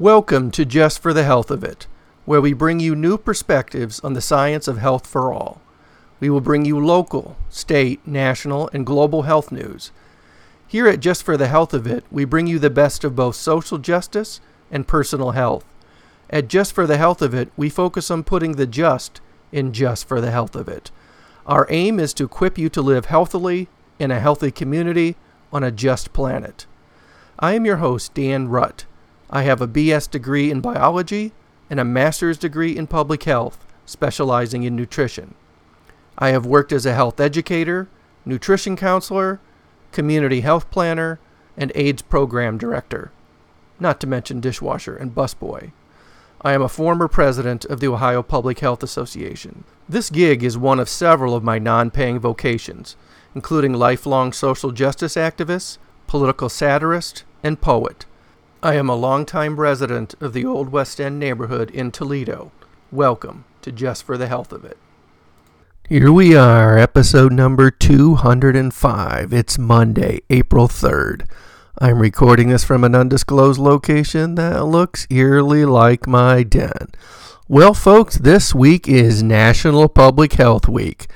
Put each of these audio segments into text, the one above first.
Welcome to Just for the Health of It, where we bring you new perspectives on the science of health for all. We will bring you local, state, national, and global health news. Here at Just for the Health of It, we bring you the best of both social justice and personal health. At Just for the Health of It, we focus on putting the just in just for the health of it. Our aim is to equip you to live healthily in a healthy community on a just planet. I am your host, Dan Rutt. I have a BS degree in biology and a master's degree in public health, specializing in nutrition. I have worked as a health educator, nutrition counselor, community health planner, and AIDS program director, not to mention dishwasher and busboy. I am a former president of the Ohio Public Health Association. This gig is one of several of my non-paying vocations, including lifelong social justice activist, political satirist, and poet. I am a longtime resident of the Old West End neighborhood in Toledo. Welcome to Just for the Health of It. Here we are, episode number 205. It's Monday, April 3rd. I'm recording this from an undisclosed location that looks eerily like my den. Well, folks, this week is National Public Health Week.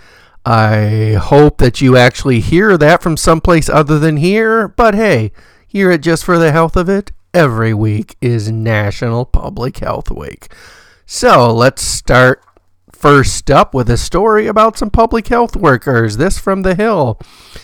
I hope that you actually hear that from someplace other than here, but hey, here at Just for the Health of It, every week is National Public Health Week. So let's start first up with a story about some public health workers. This from The Hill.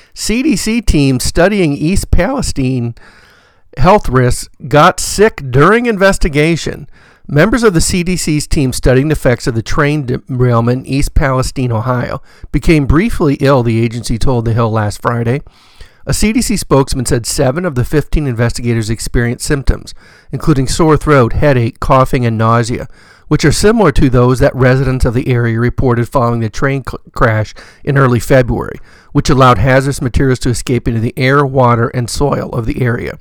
CDC team studying East Palestine health risks got sick during investigation. Members of the CDC's team studying the effects of the train derailment in East Palestine, Ohio, became briefly ill, the agency told The Hill last Friday. A CDC spokesman said 7 of the 15 investigators experienced symptoms, including sore throat, headache, coughing, and nausea, which are similar to those that residents of the area reported following the train crash in early February, which allowed hazardous materials to escape into the air, water, and soil of the area.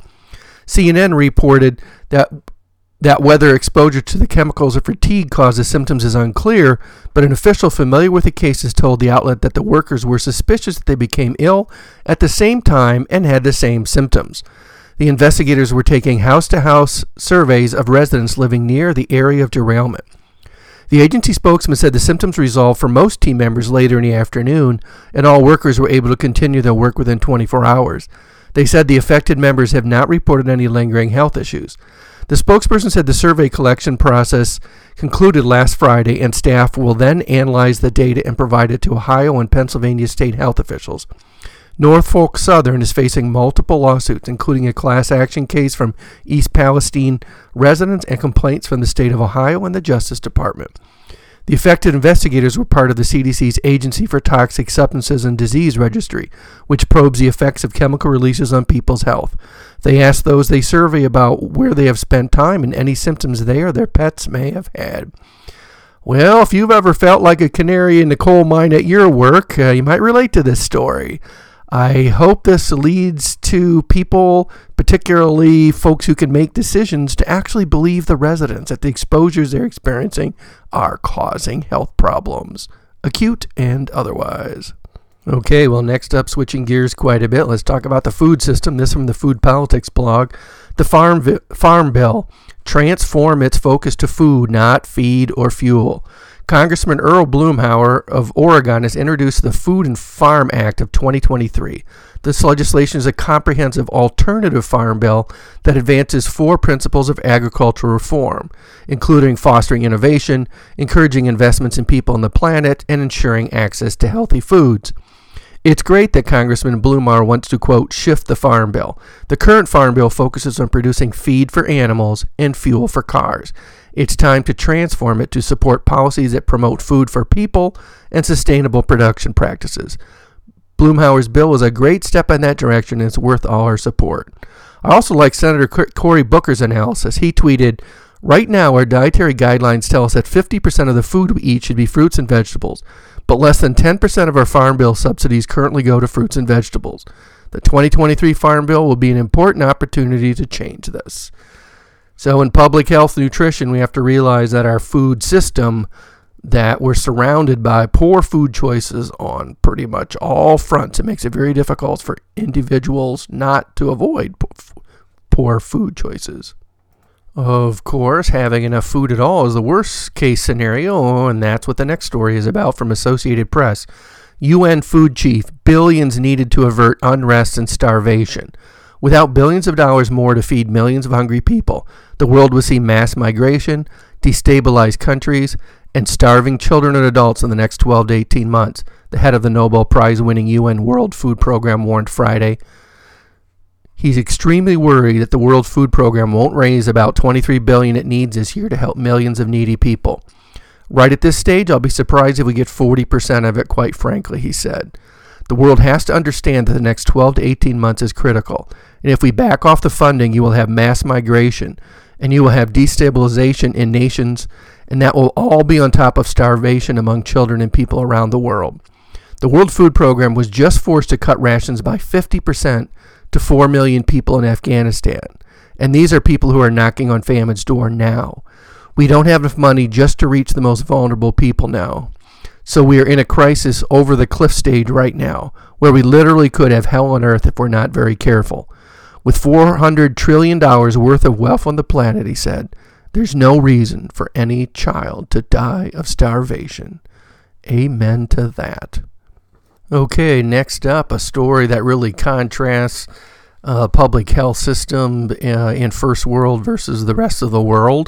CNN reported that whether exposure to the chemicals or fatigue causes symptoms is unclear, but an official familiar with the cases told the outlet that the workers were suspicious that they became ill at the same time and had the same symptoms. The investigators were taking house-to-house surveys of residents living near the area of derailment. The agency spokesman said the symptoms resolved for most team members later in the afternoon, and all workers were able to continue their work within 24 hours. They said the affected members have not reported any lingering health issues. The spokesperson said the survey collection process concluded last Friday, and staff will then analyze the data and provide it to Ohio and Pennsylvania state health officials. Norfolk Southern is facing multiple lawsuits, including a class action case from East Palestine residents and complaints from the state of Ohio and the Justice Department. The affected investigators were part of the CDC's Agency for Toxic Substances and Disease Registry, which probes the effects of chemical releases on people's health. They asked those they survey about where they have spent time and any symptoms they or their pets may have had. Well, if you've ever felt like a canary in the coal mine at your work, you might relate to this story. I hope this leads to people, particularly folks who can make decisions, to actually believe the residents that the exposures they're experiencing are causing health problems, acute and otherwise. Okay, well, next up, switching gears quite a bit, let's talk about the food system. This from the Food Politics blog. The Farm Bill, transform its focus to food, not feed or fuel. Congressman Earl Blumhauer of Oregon has introduced the Food and Farm Act of 2023. This legislation is a comprehensive alternative farm bill that advances 4 principles of agricultural reform, including fostering innovation, encouraging investments in people and the planet, and ensuring access to healthy foods. It's great that Congressman Blumhauer wants to, quote, shift the farm bill. The current farm bill focuses on producing feed for animals and fuel for cars. It's time to transform it to support policies that promote food for people and sustainable production practices. Blumhauer's bill is a great step in that direction and it's worth all our support. I also like Senator Cory Booker's analysis. He tweeted, right now our dietary guidelines tell us that 50% of the food we eat should be fruits and vegetables, but less than 10% of our farm bill subsidies currently go to fruits and vegetables. The 2023 Farm Bill will be an important opportunity to change this. So in public health nutrition, we have to realize that our food system, that we're surrounded by poor food choices on pretty much all fronts. It makes it very difficult for individuals not to avoid poor food choices. Of course, having enough food at all is the worst case scenario, and that's what the next story is about from Associated Press. UN food chief, billions needed to avert unrest and starvation. Without billions of dollars more to feed millions of hungry people, the world would see mass migration, destabilized countries, and starving children and adults in the next 12 to 18 months, the head of the Nobel Prize-winning UN World Food Program warned Friday. He's extremely worried that the World Food Program won't raise about $23 billion it needs this year to help millions of needy people. Right at this stage, I'll be surprised if we get 40% of it, quite frankly, he said. The world has to understand that the next 12 to 18 months is critical, and if we back off the funding, you will have mass migration, and you will have destabilization in nations, and that will all be on top of starvation among children and people around the world. The World Food Program was just forced to cut rations by 50% to 4 million people in Afghanistan, and these are people who are knocking on famine's door now. We don't have enough money just to reach the most vulnerable people now. So we are in a crisis over the cliff stage right now, where we literally could have hell on earth if we're not very careful. With $400 trillion worth of wealth on the planet, he said, there's no reason for any child to die of starvation. Amen to that. Okay, next up, a story that really contrasts public health system in first world versus the rest of the world,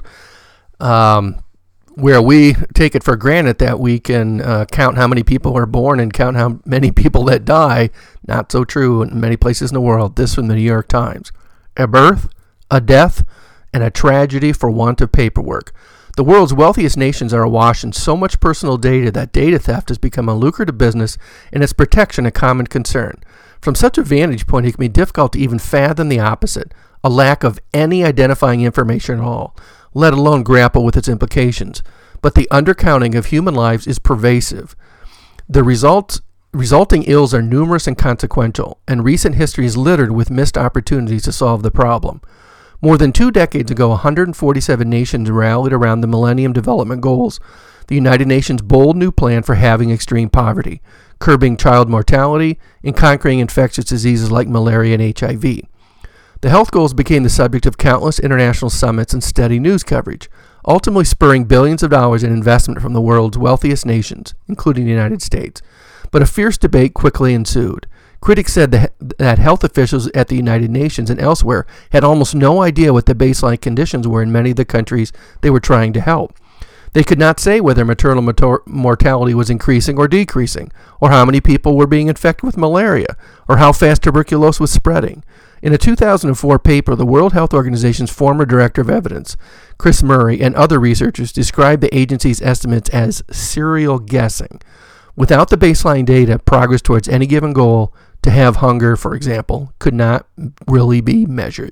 where we take it for granted that we can count how many people are born and count how many people that die. Not so true in many places in the world. This from the New York Times. A birth, a death, and a tragedy for want of paperwork. The world's wealthiest nations are awash in so much personal data that data theft has become a lucrative business and its protection a common concern. From such a vantage point, it can be difficult to even fathom the opposite, a lack of any identifying information at all, let alone grapple with its implications. But the undercounting of human lives is pervasive. The resulting ills are numerous and consequential, and recent history is littered with missed opportunities to solve the problem. More than 2 decades ago, 147 nations rallied around the Millennium Development Goals, the United Nations' bold new plan for halving extreme poverty, curbing child mortality, and conquering infectious diseases like malaria and HIV. The health goals became the subject of countless international summits and steady news coverage, ultimately spurring billions of dollars in investment from the world's wealthiest nations, including the United States. But a fierce debate quickly ensued. Critics said that health officials at the United Nations and elsewhere had almost no idea what the baseline conditions were in many of the countries they were trying to help. They could not say whether maternal mortality was increasing or decreasing, or how many people were being infected with malaria, or how fast tuberculosis was spreading. In a 2004 paper, the World Health Organization's former director of evidence, Chris Murray, and other researchers described the agency's estimates as serial guessing. Without the baseline data, progress towards any given goal, to have hunger, for example, could not really be measured.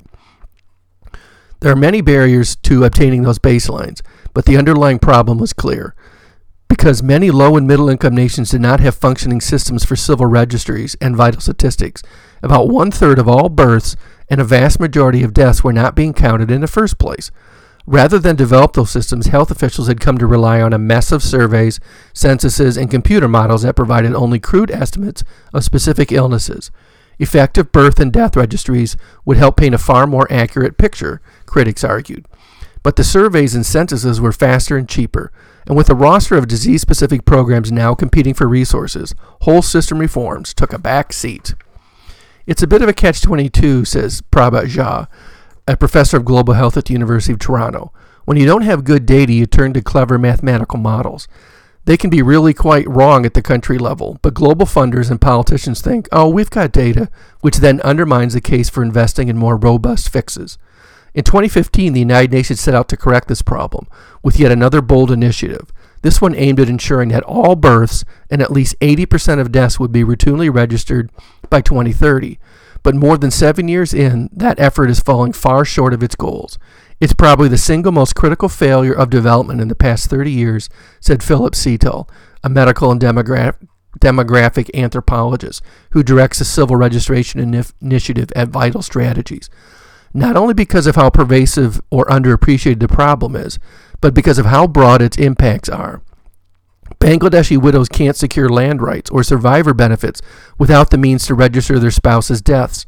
There are many barriers to obtaining those baselines, but the underlying problem was clear. Because many low and middle income nations did not have functioning systems for civil registries and vital statistics, about 1/3 of all births and a vast majority of deaths were not being counted in the first place. Rather than develop those systems, health officials had come to rely on a mess of surveys, censuses, and computer models that provided only crude estimates of specific illnesses. Effective birth and death registries would help paint a far more accurate picture, critics argued. But the surveys and censuses were faster and cheaper, and with a roster of disease-specific programs now competing for resources, whole system reforms took a back seat. It's a bit of a catch-22, says Prabhat Jha, a professor of global health at the University of Toronto. When you don't have good data, you turn to clever mathematical models. They can be really quite wrong at the country level, but global funders and politicians think, oh, we've got data, which then undermines the case for investing in more robust fixes. In 2015, the United Nations set out to correct this problem with yet another bold initiative. This one aimed at ensuring that all births and at least 80% of deaths would be routinely registered by 2030. But more than 7 years in, that effort is falling far short of its goals. It's probably the single most critical failure of development in the past 30 years, said Philip Seatel, a medical and demographic anthropologist who directs the Civil Registration Initiative at Vital Strategies. Not only because of how pervasive or underappreciated the problem is, but because of how broad its impacts are. Bangladeshi widows can't secure land rights or survivor benefits without the means to register their spouse's deaths.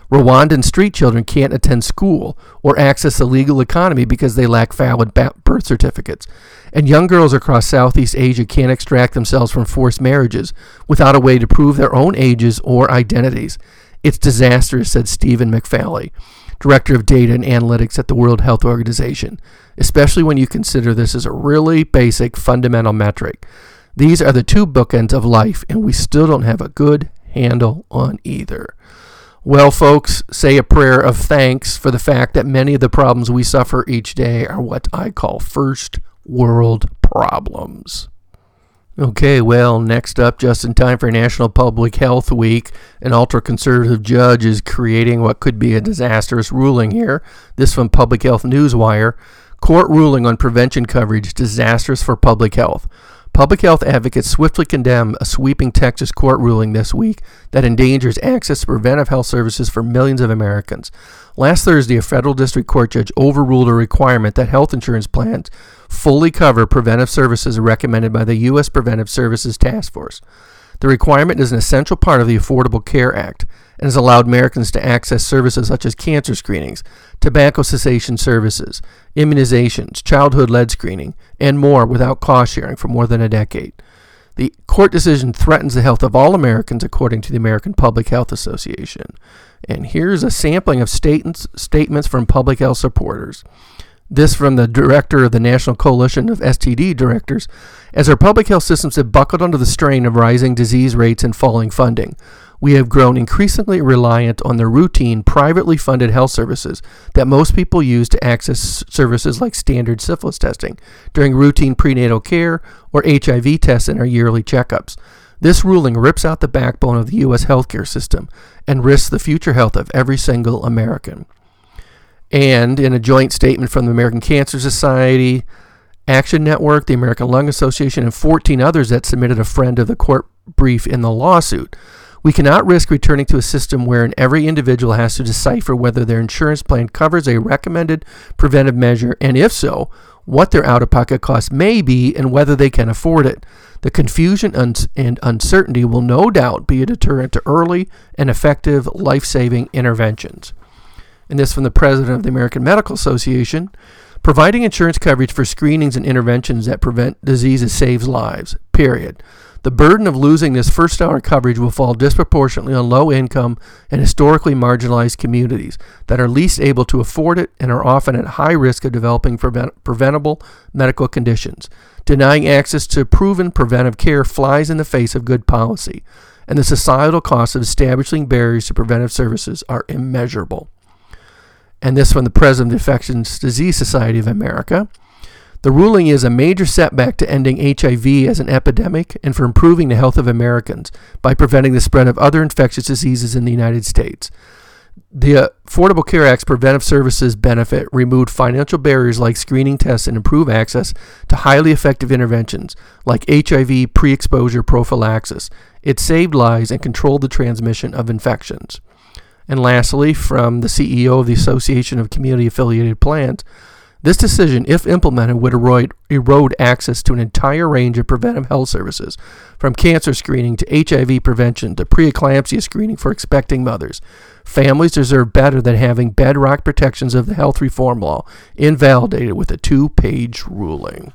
Rwandan street children can't attend school or access the legal economy because they lack valid birth certificates. And young girls across Southeast Asia can't extract themselves from forced marriages without a way to prove their own ages or identities. It's disastrous, said Stephen McFally, Director of Data and Analytics at the World Health Organization, especially when you consider this as a really basic, fundamental metric. These are the two bookends of life, and we still don't have a good handle on either. Well, folks, say a prayer of thanks for the fact that many of the problems we suffer each day are what I call first world problems. Okay, well, next up, just in time for National Public Health Week, an ultra-conservative judge is creating what could be a disastrous ruling here. This from Public Health Newswire. Court ruling on prevention coverage disastrous for public health. Public health advocates swiftly condemn a sweeping Texas court ruling this week that endangers access to preventive health services for millions of Americans. Last Thursday, a federal district court judge overruled a requirement that health insurance plans fully cover preventive services recommended by the U.S. Preventive Services Task Force. The requirement is an essential part of the Affordable Care Act and has allowed Americans to access services such as cancer screenings, tobacco cessation services, immunizations, childhood lead screening, and more without cost sharing for more than a decade. The court decision threatens the health of all Americans, according to the American Public Health Association. And here's a sampling of statements from public health supporters. This from the director of the National Coalition of STD Directors. As our public health systems have buckled under the strain of rising disease rates and falling funding, we have grown increasingly reliant on the routine, privately funded health services that most people use to access services like standard syphilis testing during routine prenatal care or HIV tests in our yearly checkups. This ruling rips out the backbone of the U.S. healthcare system and risks the future health of every single American. And in a joint statement from the American Cancer Society, Action Network, the American Lung Association, and 14 others that submitted a friend of the court brief in the lawsuit, we cannot risk returning to a system wherein every individual has to decipher whether their insurance plan covers a recommended preventive measure, and if so, what their out-of-pocket costs may be and whether they can afford it. The confusion and uncertainty will no doubt be a deterrent to early and effective life-saving interventions. And this from the president of the American Medical Association. Providing insurance coverage for screenings and interventions that prevent diseases saves lives, period. The burden of losing this first-hour coverage will fall disproportionately on low-income and historically marginalized communities that are least able to afford it and are often at high risk of developing preventable medical conditions. Denying access to proven preventive care flies in the face of good policy, and the societal costs of establishing barriers to preventive services are immeasurable. And this from the president of the Infectious Disease Society of America. The ruling is a major setback to ending HIV as an epidemic and for improving the health of Americans by preventing the spread of other infectious diseases in the United States. The Affordable Care Act's preventive services benefit removed financial barriers like screening tests and improved access to highly effective interventions like HIV pre-exposure prophylaxis. It saved lives and controlled the transmission of infections. And lastly, from the CEO of the Association of Community Affiliated Plans, this decision, if implemented, would erode access to an entire range of preventive health services, from cancer screening to HIV prevention to preeclampsia screening for expecting mothers. Families deserve better than having bedrock protections of the health reform law invalidated with a 2-page ruling.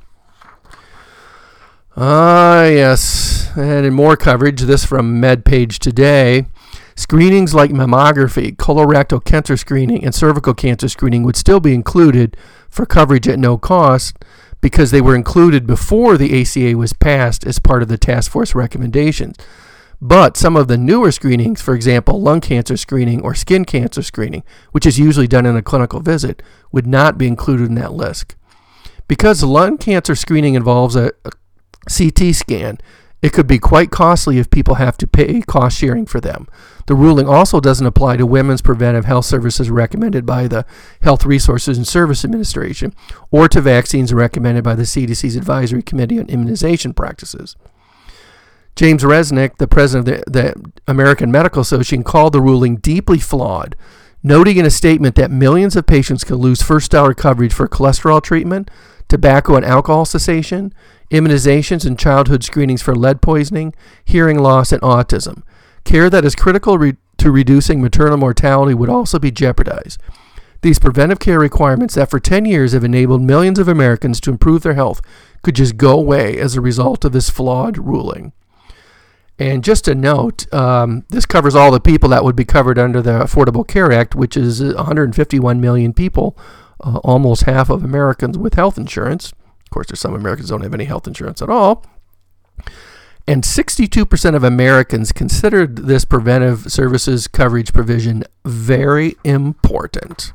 Yes, and in more coverage, this from MedPage Today. Screenings like mammography, colorectal cancer screening, and cervical cancer screening would still be included for coverage at no cost because they were included before the ACA was passed as part of the task force recommendations. But some of the newer screenings, for example, lung cancer screening or skin cancer screening, which is usually done in a clinical visit, would not be included in that list. Because lung cancer screening involves a CT scan, it could be quite costly if people have to pay cost sharing for them. The ruling also doesn't apply to women's preventive health services recommended by the Health Resources and Service Administration or to vaccines recommended by the CDC's Advisory Committee on Immunization Practices. James Resnick, the president of the American Medical Association, called the ruling deeply flawed, noting in a statement that millions of patients could lose first-hour coverage for cholesterol treatment, tobacco and alcohol cessation, immunizations and childhood screenings for lead poisoning, hearing loss, and autism. Care that is critically to reducing maternal mortality would also be jeopardized. These preventive care requirements that for 10 years have enabled millions of Americans to improve their health could just go away as a result of this flawed ruling. And just a note, this covers all the people that would be covered under the Affordable Care Act, which is 151 million people, almost half of Americans with health insurance. Of course, there's some Americans who don't have any health insurance at all. And 62% of Americans considered this preventive services coverage provision very important.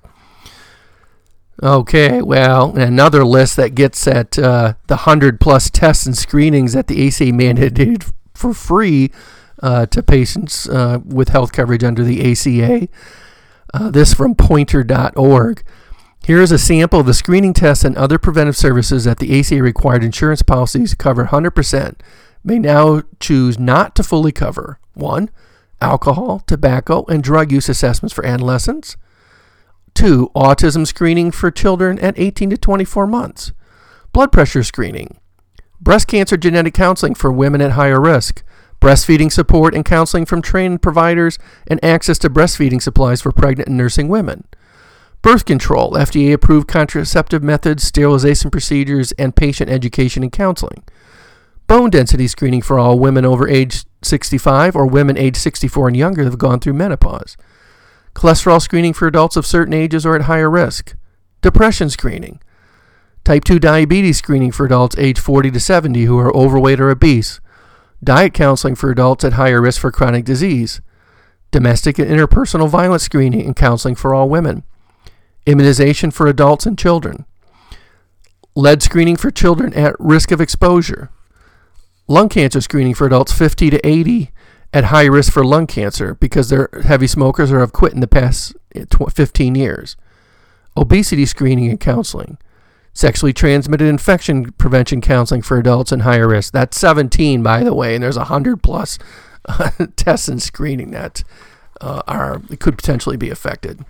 Okay, well, another list that gets at the 100-plus tests and screenings that the ACA mandated for free to patients with health coverage under the ACA. This from Poynter.org. Here is a sample of the screening tests and other preventive services that the ACA required insurance policies to cover 100% may now choose not to fully cover. 1. Alcohol, tobacco, and drug use assessments for adolescents. 2. Autism screening for children at 18 to 24 months. Blood pressure screening. Breast cancer genetic counseling for women at higher risk. Breastfeeding support and counseling from trained providers, and access to breastfeeding supplies for pregnant and nursing women. Birth control, FDA-approved contraceptive methods, sterilization procedures, and patient education and counseling. Bone density screening for all women over age 65 or women age 64 and younger that have gone through menopause. Cholesterol screening for adults of certain ages or at higher risk. Depression screening. Type 2 diabetes screening for adults age 40 to 70 who are overweight or obese. Diet counseling for adults at higher risk for chronic disease. Domestic and interpersonal violence screening and counseling for all women. Immunization for adults and children. Lead screening for children at risk of exposure. Lung cancer screening for adults 50 to 80 at high risk for lung cancer because they're heavy smokers or have quit in the past 15 years. Obesity screening and counseling. Sexually transmitted infection prevention counseling for adults in higher risk. That's 17, by the way, and there's 100-plus tests and screening that could potentially be affected.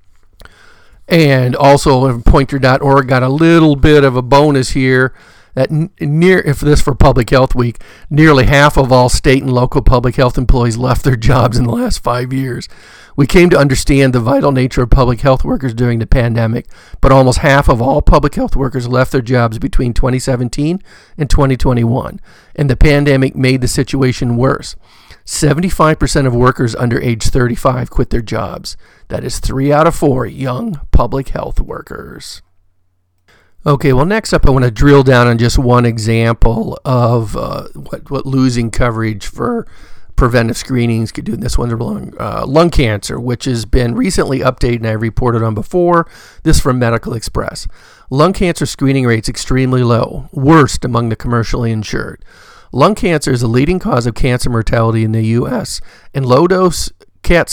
And also, Poynter.org got a little bit of a bonus here. That if this for Public Health Week, nearly half of all state and local public health employees left their jobs in the last 5 years. We came to understand the vital nature of public health workers during the pandemic, but almost half of all public health workers left their jobs between 2017 and 2021, and the pandemic made the situation worse. 75% of workers under age 35 quit their jobs. That is 3 out of 4 young public health workers. Okay, well, next up, I want to drill down on just one example of what losing coverage for preventive screenings could do. This one's lung cancer, which has been recently updated and I reported on before. This from Medical Express. Lung cancer screening rates extremely low, worst among the commercially insured. Lung cancer is the leading cause of cancer mortality in the U.S., and low-dose CAT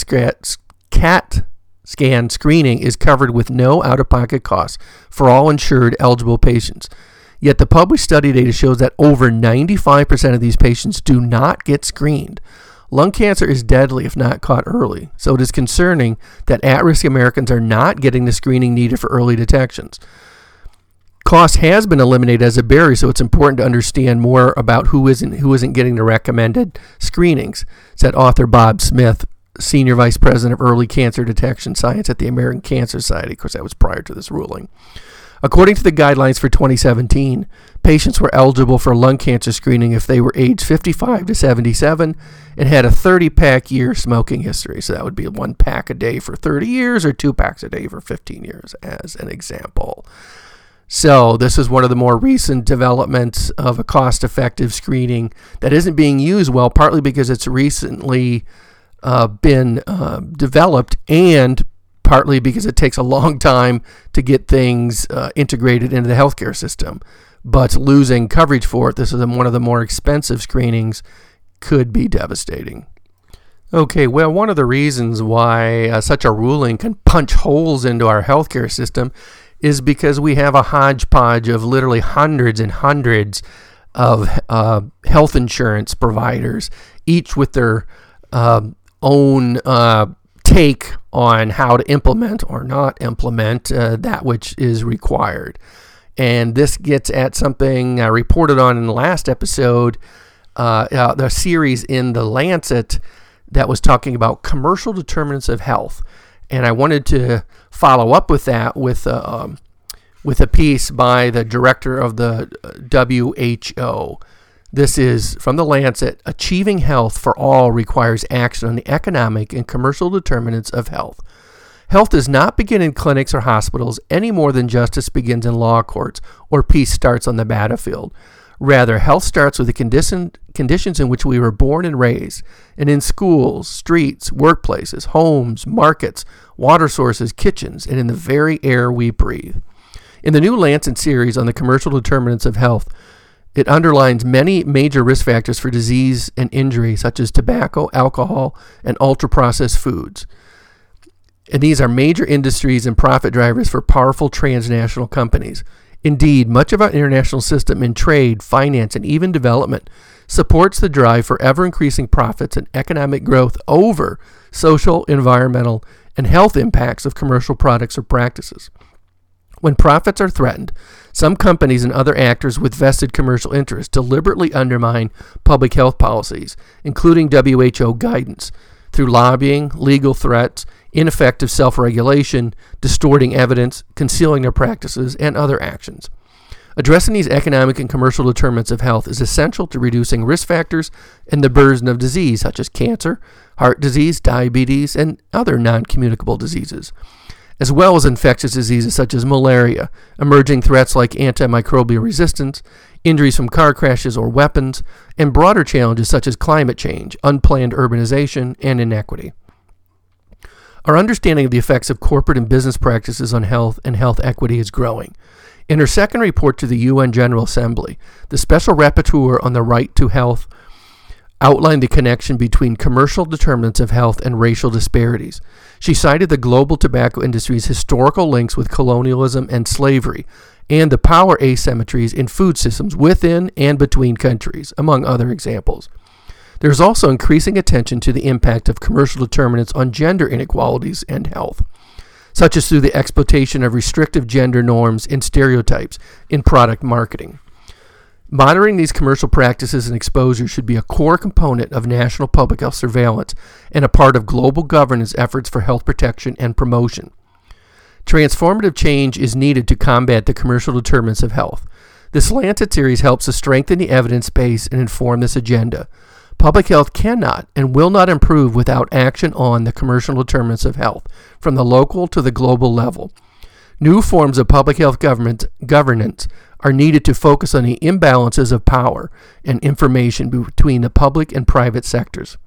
scan screening is covered with no out-of-pocket costs for all insured eligible patients. Yet the published study data shows that over 95% of these patients do not get screened. Lung cancer is deadly if not caught early, so it is concerning that at-risk Americans are not getting the screening needed for early detections. Cost has been eliminated as a barrier, so it's important to understand more about who isn't getting the recommended screenings, said author Bob Smith, Senior Vice President of Early Cancer Detection Science at the American Cancer Society. Of course, that was prior to this ruling. According to the guidelines for 2017, patients were eligible for lung cancer screening if they were aged 55 to 77 and had a 30-pack year smoking history. So that would be 1 pack a day for 30 years or 2 packs a day for 15 years, as an example. So this is one of the more recent developments of a cost-effective screening that isn't being used well, partly because it's recently been developed and partly because it takes a long time to get things integrated into the healthcare system. But losing coverage for it, this is one of the more expensive screenings, could be devastating. Okay, well, one of the reasons why such a ruling can punch holes into our healthcare system is because we have a hodgepodge of literally hundreds and hundreds of health insurance providers, each with their own take on how to implement or not implement that which is required. And this gets at something I reported on in the last episode, the series in The Lancet that was talking about commercial determinants of health. And I wanted to follow up with that with a piece by the director of the WHO. This is from the Lancet. Achieving health for all requires action on the economic and commercial determinants of health. Health does not begin in clinics or hospitals any more than justice begins in law courts or peace starts on the battlefield. Rather, health starts with the conditions in which we were born and raised, and in schools, streets, workplaces, homes, markets, water sources, kitchens, and in the very air we breathe. In the new Lancet series on the commercial determinants of health, it underlines many major risk factors for disease and injury, such as tobacco, alcohol, and ultra-processed foods. And these are major industries and profit drivers for powerful transnational companies. Indeed, much of our international system in trade, finance, and even development supports the drive for ever-increasing profits and economic growth over social, environmental, and health impacts of commercial products or practices. When profits are threatened, some companies and other actors with vested commercial interests deliberately undermine public health policies, including WHO guidance, through lobbying, legal threats, ineffective self-regulation, distorting evidence, concealing their practices, and other actions. Addressing these economic and commercial determinants of health is essential to reducing risk factors and the burden of disease, such as cancer, heart disease, diabetes, and other non-communicable diseases, as well as infectious diseases such as malaria, emerging threats like antimicrobial resistance, injuries from car crashes or weapons, and broader challenges such as climate change, unplanned urbanization, and inequity. Our understanding of the effects of corporate and business practices on health and health equity is growing. In her second report to the UN General Assembly, the Special Rapporteur on the Right to Health outlined the connection between commercial determinants of health and racial disparities. She cited the global tobacco industry's historical links with colonialism and slavery, and the power asymmetries in food systems within and between countries, among other examples. There is also increasing attention to the impact of commercial determinants on gender inequalities and health, such as through the exploitation of restrictive gender norms and stereotypes in product marketing. Monitoring these commercial practices and exposure should be a core component of national public health surveillance and a part of global governance efforts for health protection and promotion. Transformative change is needed to combat the commercial determinants of health. This Lancet series helps to strengthen the evidence base and inform this agenda. Public health cannot and will not improve without action on the commercial determinants of health, from the local to the global level. New forms of public health governance are needed to focus on the imbalances of power and information between the public and private sectors.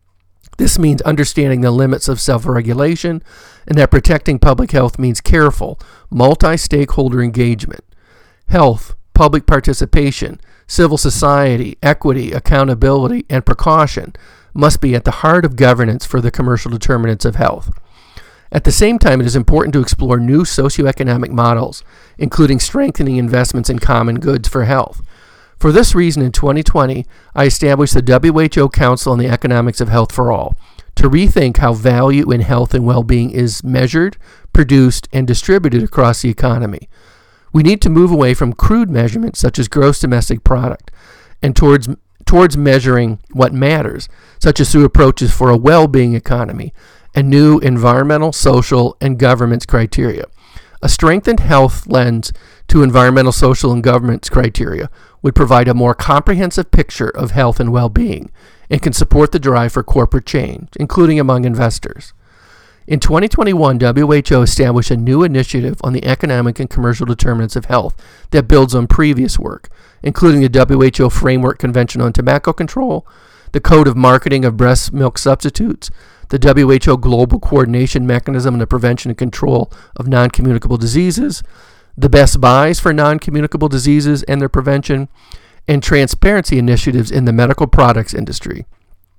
This means understanding the limits of self-regulation, and that protecting public health means careful, multi-stakeholder engagement. Health, public participation, civil society, equity, accountability, and precaution must be at the heart of governance for the commercial determinants of health. At the same time, it is important to explore new socioeconomic models, including strengthening investments in common goods for health. For this reason, in 2020, I established the WHO Council on the Economics of Health for All to rethink how value in health and well-being is measured, produced, and distributed across the economy. We need to move away from crude measurements such as gross domestic product and towards measuring what matters, such as through approaches for a well-being economy and new environmental, social, and governance criteria. A strengthened health lens to environmental, social, and governance criteria would provide a more comprehensive picture of health and well-being and can support the drive for corporate change, including among investors. In 2021, WHO established a new initiative on the economic and commercial determinants of health that builds on previous work, including the WHO Framework Convention on Tobacco Control, the Code of Marketing of Breast Milk Substitutes, the WHO Global Coordination Mechanism on the Prevention and Control of Non-Communicable Diseases, the Best Buys for Non-Communicable Diseases and their Prevention, and transparency initiatives in the medical products industry.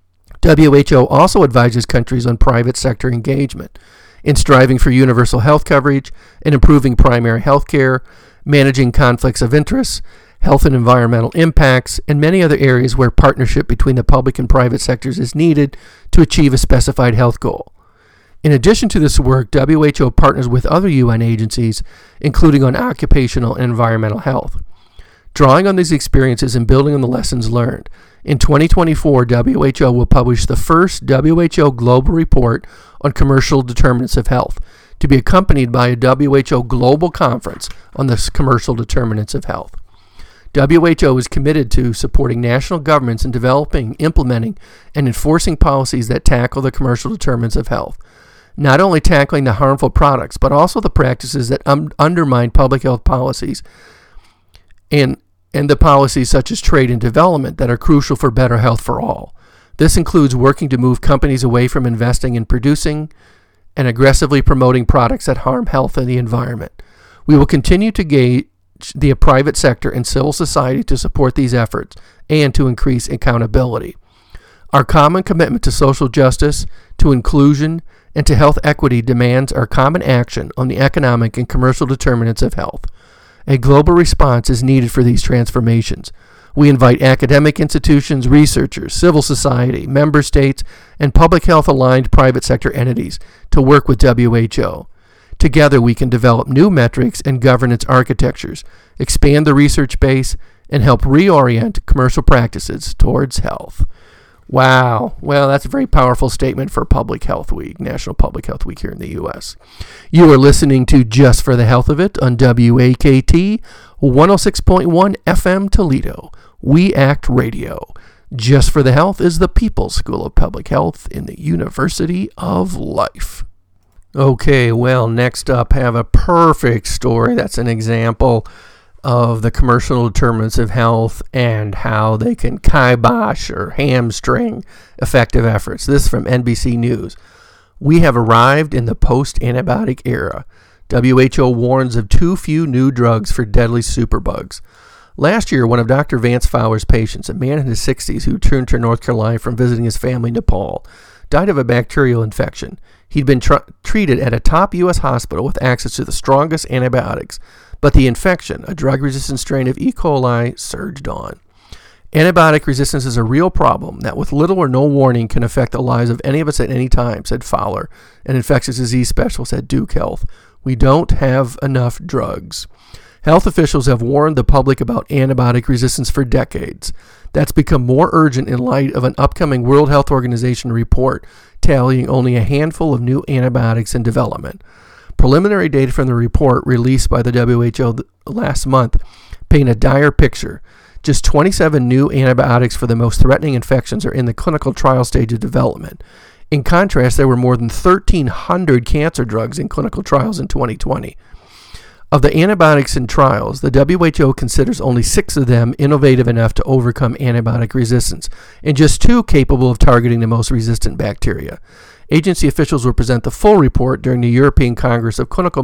WHO also advises countries on private sector engagement in striving for universal health coverage and improving primary health care, managing conflicts of interest, health and environmental impacts, and many other areas where partnership between the public and private sectors is needed to achieve a specified health goal. In addition to this work, WHO partners with other UN agencies, including on occupational and environmental health. Drawing on these experiences and building on the lessons learned, in 2024, WHO will publish the first WHO Global Report on Commercial Determinants of Health, to be accompanied by a WHO Global Conference on the commercial determinants of health. WHO is committed to supporting national governments in developing, implementing, and enforcing policies that tackle the commercial determinants of health, not only tackling the harmful products, but also the practices that undermine public health policies and the policies such as trade and development that are crucial for better health for all. This includes working to move companies away from investing in producing and aggressively promoting products that harm health and the environment. We will continue to engage the private sector and civil society to support these efforts and to increase accountability. Our common commitment to social justice, to inclusion, and to health equity demands our common action on the economic and commercial determinants of health. A global response is needed for these transformations. We invite academic institutions, researchers, civil society, member states, and public health-aligned private sector entities to work with WHO. Together, we can develop new metrics and governance architectures, expand the research base, and help reorient commercial practices towards health. Wow. Well, that's a very powerful statement for Public Health Week, National Public Health Week here in the U.S. You are listening to Just for the Health of It on WAKT 106.1 FM Toledo. We Act Radio. Just for the Health is the People's School of Public Health in the University of Life. Okay, well, next up, have a perfect story. That's an example of the commercial determinants of health and how they can kibosh or hamstring effective efforts. This is from NBC News. We have arrived in the post-antibiotic era. WHO warns of too few new drugs for deadly superbugs. Last year, one of Dr. Vance Fowler's patients, a man in his 60s who returned to North Carolina from visiting his family in Nepal, died of a bacterial infection. He'd been treated at a top U.S. hospital with access to the strongest antibiotics, but the infection, a drug-resistant strain of E. coli, surged on. Antibiotic resistance is a real problem that with little or no warning can affect the lives of any of us at any time, said Fowler, an infectious disease specialist at Duke Health. We don't have enough drugs. Health officials have warned the public about antibiotic resistance for decades. That's become more urgent in light of an upcoming World Health Organization report tallying only a handful of new antibiotics in development. Preliminary data from the report released by the WHO last month paint a dire picture. Just 27 new antibiotics for the most threatening infections are in the clinical trial stage of development. In contrast, there were more than 1,300 cancer drugs in clinical trials in 2020. Of the antibiotics in trials, the WHO considers only 6 of them innovative enough to overcome antibiotic resistance, and just 2 capable of targeting the most resistant bacteria. Agency officials will present the full report during the European Congress of Clinical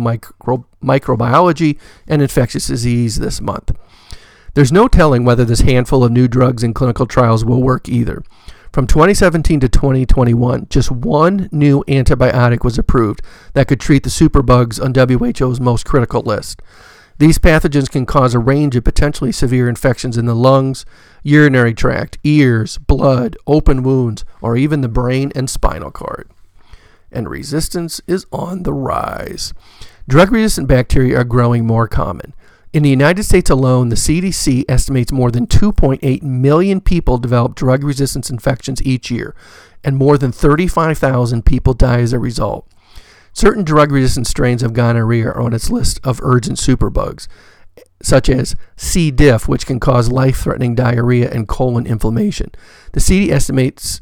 Microbiology and Infectious Disease this month. There's no telling whether this handful of new drugs in clinical trials will work either. From 2017 to 2021, just 1 new antibiotic was approved that could treat the superbugs on WHO's most critical list. These pathogens can cause a range of potentially severe infections in the lungs, urinary tract, ears, blood, open wounds, or even the brain and spinal cord. And resistance is on the rise. Drug-resistant bacteria are growing more common. In the United States alone, the CDC estimates more than 2.8 million people develop drug resistance infections each year, and more than 35,000 people die as a result. Certain drug-resistant strains of gonorrhea are on its list of urgent superbugs, such as C. diff, which can cause life-threatening diarrhea and colon inflammation. The CDC estimates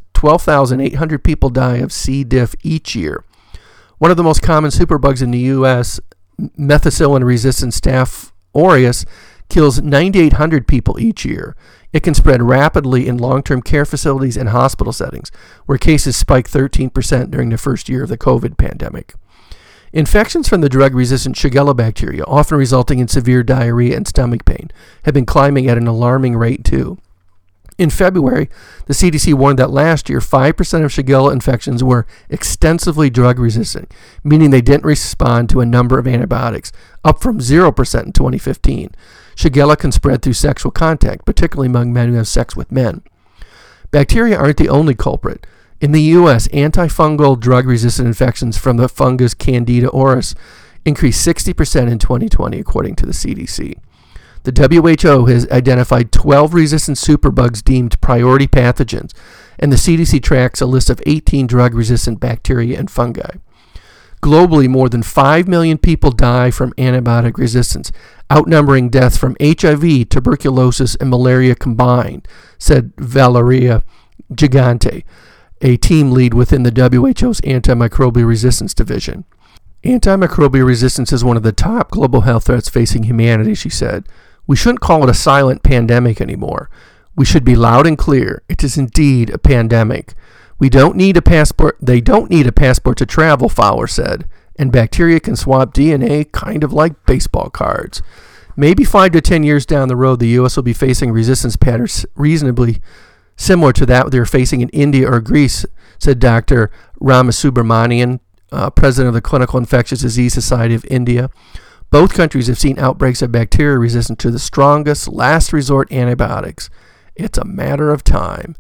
12,800 people die of C. diff each year. One of the most common superbugs in the U.S., methicillin-resistant Staph aureus, kills 9,800 people each year. It can spread rapidly in long-term care facilities and hospital settings, where cases spiked 13% during the first year of the COVID pandemic. Infections from the drug-resistant Shigella bacteria, often resulting in severe diarrhea and stomach pain, have been climbing at an alarming rate too. In February, the CDC warned that last year, 5% of Shigella infections were extensively drug-resistant, meaning they didn't respond to a number of antibiotics, up from 0% in 2015. Shigella can spread through sexual contact, particularly among men who have sex with men. Bacteria aren't the only culprit. In the U.S., antifungal drug-resistant infections from the fungus Candida auris increased 60% in 2020, according to the CDC. The WHO has identified 12 resistant superbugs deemed priority pathogens, and the CDC tracks a list of 18 drug-resistant bacteria and fungi. Globally, more than 5 million people die from antibiotic resistance, outnumbering deaths from HIV, tuberculosis, and malaria combined, said Valeria Gigante, a team lead within the WHO's Antimicrobial Resistance Division. Antimicrobial resistance is one of the top global health threats facing humanity, she said. We shouldn't call it a silent pandemic anymore. We should be loud and clear. It is indeed a pandemic. They don't need a passport to travel, Fowler said, and bacteria can swap DNA kind of like baseball cards. Maybe 5 to 10 years down the road, the U.S. will be facing resistance patterns reasonably similar to that they're facing in India or Greece, said Dr. Ramasubramanian, president of the Clinical Infectious Disease Society of India. Both countries have seen outbreaks of bacteria resistant to the strongest last resort antibiotics. It's a matter of time.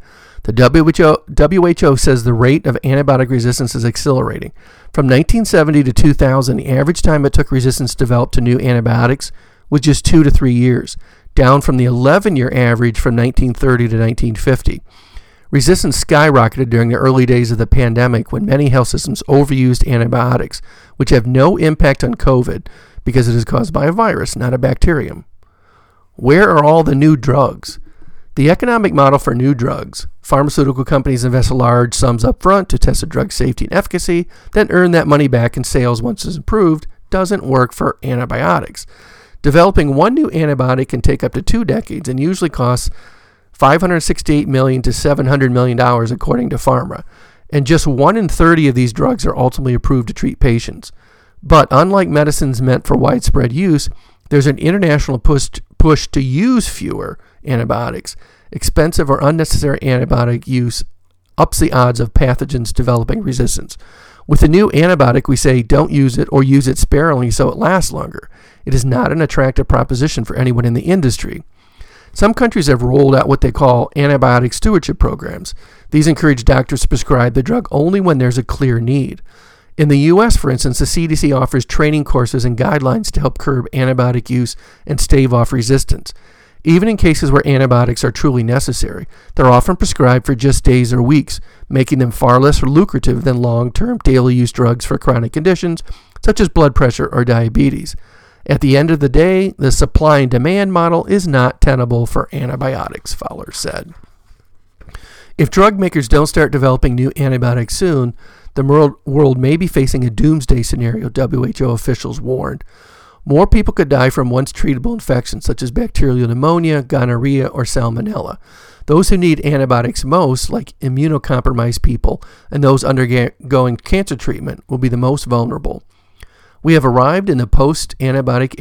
The WHO says the rate of antibiotic resistance is accelerating. From 1970 to 2000, the average time it took resistance to develop to new antibiotics was just 2 to 3 years, down from the 11-year average from 1930 to 1950. Resistance skyrocketed during the early days of the pandemic when many health systems overused antibiotics, which have no impact on COVID because it is caused by a virus, not a bacterium. Where are all the new drugs? The economic model for new drugs. Pharmaceutical companies invest large sums up front to test a drug's safety and efficacy, then earn that money back in sales once it's approved, doesn't work for antibiotics. Developing one new antibiotic can take up to 2 decades and usually costs $568 million to $700 million, according to Pharma. And just 1 in 30 of these drugs are ultimately approved to treat patients. But unlike medicines meant for widespread use, there's an international push to use fewer antibiotics. Expensive or unnecessary antibiotic use ups the odds of pathogens developing resistance. With a new antibiotic, we say don't use it or use it sparingly so it lasts longer. It is not an attractive proposition for anyone in the industry. Some countries have rolled out what they call antibiotic stewardship programs. These encourage doctors to prescribe the drug only when there's a clear need. In the U.S., for instance, the CDC offers training courses and guidelines to help curb antibiotic use and stave off resistance. Even in cases where antibiotics are truly necessary, they're often prescribed for just days or weeks, making them far less lucrative than long-term daily use drugs for chronic conditions such as blood pressure or diabetes. At the end of the day, the supply and demand model is not tenable for antibiotics, Fowler said. If drug makers don't start developing new antibiotics soon, the world may be facing a doomsday scenario, WHO officials warned. More people could die from once treatable infections such as bacterial pneumonia, gonorrhea, or salmonella. Those who need antibiotics most, like immunocompromised people and those undergoing cancer treatment, will be the most vulnerable. We have arrived in the post-antibiotic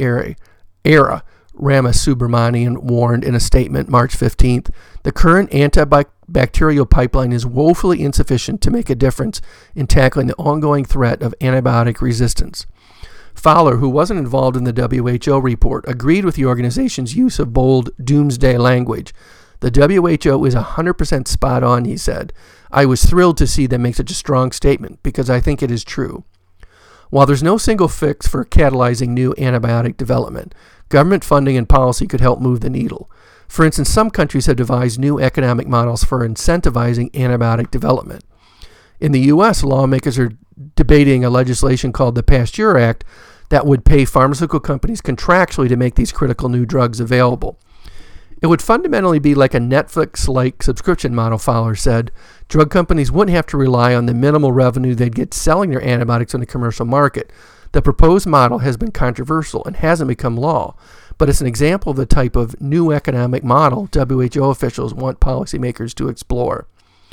era, Ramasubramanian warned in a statement March 15th. The current antibacterial pipeline is woefully insufficient to make a difference in tackling the ongoing threat of antibiotic resistance. Fowler, who wasn't involved in the WHO report, agreed with the organization's use of bold doomsday language. The WHO is 100% spot on, he said. I was thrilled to see them make such a strong statement because I think it is true. While there's no single fix for catalyzing new antibiotic development, government funding and policy could help move the needle. For instance, some countries have devised new economic models for incentivizing antibiotic development. In the U.S., lawmakers are debating a legislation called the Pasteur Act that would pay pharmaceutical companies contractually to make these critical new drugs available. It would fundamentally be like a Netflix-like subscription model, Fowler said. Drug companies wouldn't have to rely on the minimal revenue they'd get selling their antibiotics on the commercial market. The proposed model has been controversial and hasn't become law, but it's an example of the type of new economic model WHO officials want policymakers to explore.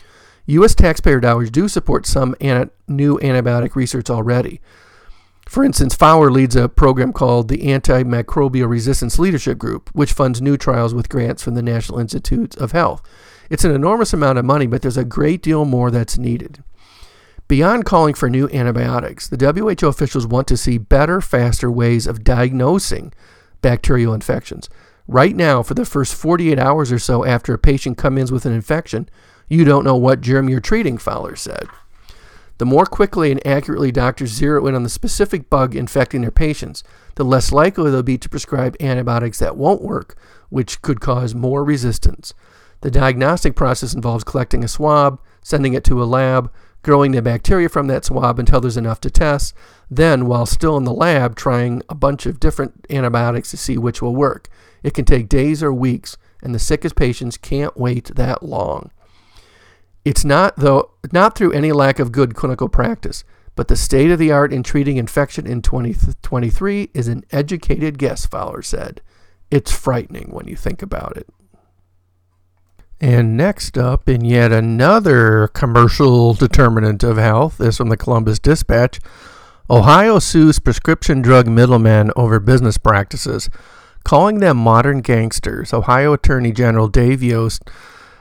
U.S. taxpayer dollars do support some new antibiotic research already. For instance, Fowler leads a program called the Antimicrobial Resistance Leadership Group, which funds new trials with grants from the National Institutes of Health. It's an enormous amount of money, but there's a great deal more that's needed. Beyond calling for new antibiotics, the WHO officials want to see better, faster ways of diagnosing bacterial infections. Right now, for the first 48 hours or so after a patient comes in with an infection, you don't know what germ you're treating, Fowler said. The more quickly and accurately doctors zero in on the specific bug infecting their patients, the less likely they'll be to prescribe antibiotics that won't work, which could cause more resistance. The diagnostic process involves collecting a swab, sending it to a lab, growing the bacteria from that swab until there's enough to test, then, while still in the lab, trying a bunch of different antibiotics to see which will work. It can take days or weeks, and the sickest patients can't wait that long. It's not through any lack of good clinical practice, but the state of the art in treating infection in 2023 is an educated guess, Fowler said. It's frightening when you think about it. And next up, in yet another commercial determinant of health, is from the Columbus Dispatch. Ohio sues prescription drug middlemen over business practices, calling them modern gangsters. Ohio Attorney General Dave Yost